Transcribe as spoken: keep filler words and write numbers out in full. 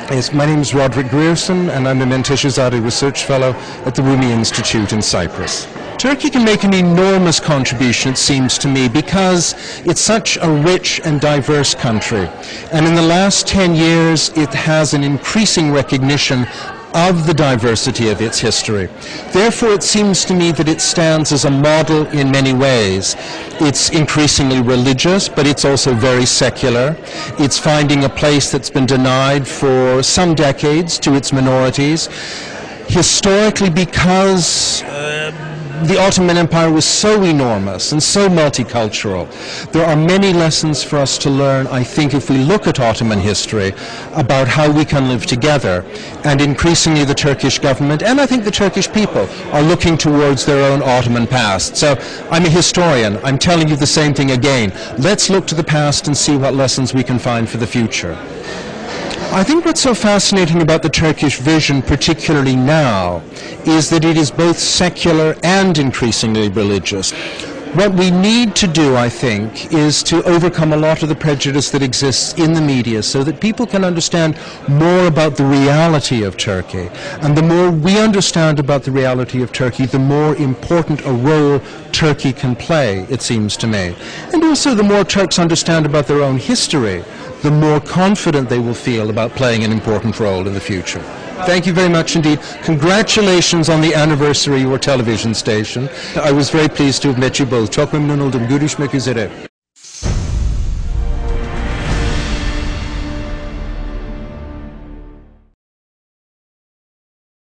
Yes, my name is Roderick Grierson, and I'm a Menteshazade Research Fellow at the Rumi Institute in Cyprus. Turkey can make an enormous contribution, it seems to me, because it's such a rich and diverse country. And in the last ten years, it has an increasing recognition of the diversity of its history. Therefore, it seems to me that it stands as a model in many ways. It's increasingly religious, but it's also very secular. It's finding a place that's been denied for some decades to its minorities. Historically, because uh, the Ottoman Empire was so enormous and so multicultural, there are many lessons for us to learn, I think, if we look at Ottoman history, about how we can live together. And increasingly the Turkish government, and I think the Turkish people, are looking towards their own Ottoman past. So I'm a historian. I'm telling you the same thing again. Let's look to the past and see what lessons we can find for the future. I think what's so fascinating about the Turkish vision, particularly now, is that it is both secular and increasingly religious. What we need to do, I think, is to overcome a lot of the prejudice that exists in the media so that people can understand more about the reality of Turkey. And the more we understand about the reality of Turkey, the more important a role Turkey can play, it seems to me. And also the more Turks understand about their own history, the more confident they will feel about playing an important role in the future. Thank you very much indeed. Congratulations on the anniversary of your television station. I was very pleased to have met you both. Çok memnun oldum. Görüşmek üzere.